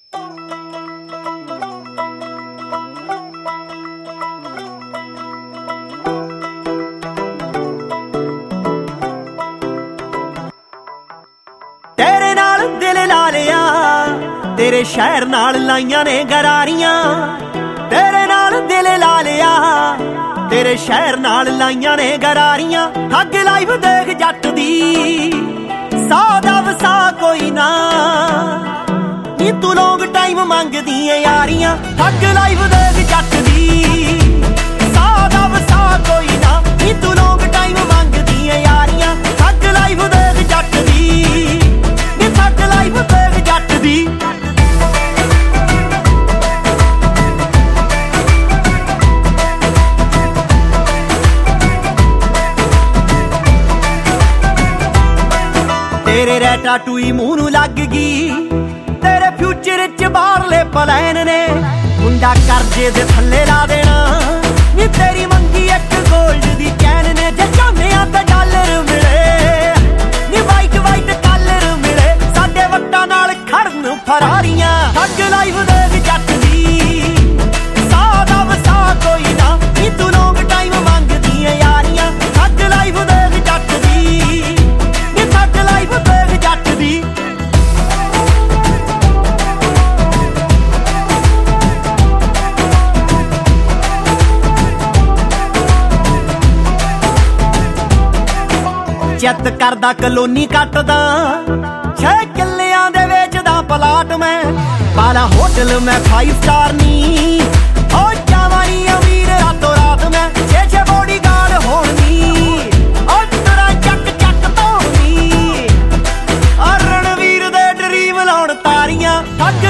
तेरे नाल दिल ला लिया, तेरे शहर नाल लाइया ने गरारियां। तेरे नाल दिल ला लिया, तेरे शहर नाल लाइया ने गरारियां। ठग लाइफ देख जट दी, सा दा वसा कोई ना, नी तू लॉन्ग टाइम मंगदी है यारियां। ठग लाइफ देख जट दी, सा दा वसा कोई ना, नी तू लॉन्ग टाइम मंगदी है यारियां। ठग लाइफ देख जट दी, नी ठग लाइफ देख जट दी। तेरे रैटा टूई मूंह नूं लग गई, तेरे फ्यूचर च बाहरले प्लैन ने। मुंडा करजे दे थल्ले ला देना, नी तेरी मंगी एक गोल्ड दी चैन ने। जे चाहने ते डॉलर मिले, नी वाइट वाइट कलर मिले, साडे वट्टां नाल खड़न फरारियां। ठग लाइफ देख जट दी, सा दा वसा कोई ना, नी तू लॉन्ग टाइम मंगदी है यारियां। ठग लाइफ देख जट दी, नी ठग लाइफ देख जट दी। चेत करदा कलोनी कटदा, 6 किल्लियां दे वेचदा पलाट मैं। पाला होटल मैं 5 स्टार नी, ओ जावानी अमीर रातों रात मैं। 6 बॉडी गार्ड होनी, ओ तेरा चक चक धोनी, रणवीर दे ड्रीम लाउण तारियां। ठग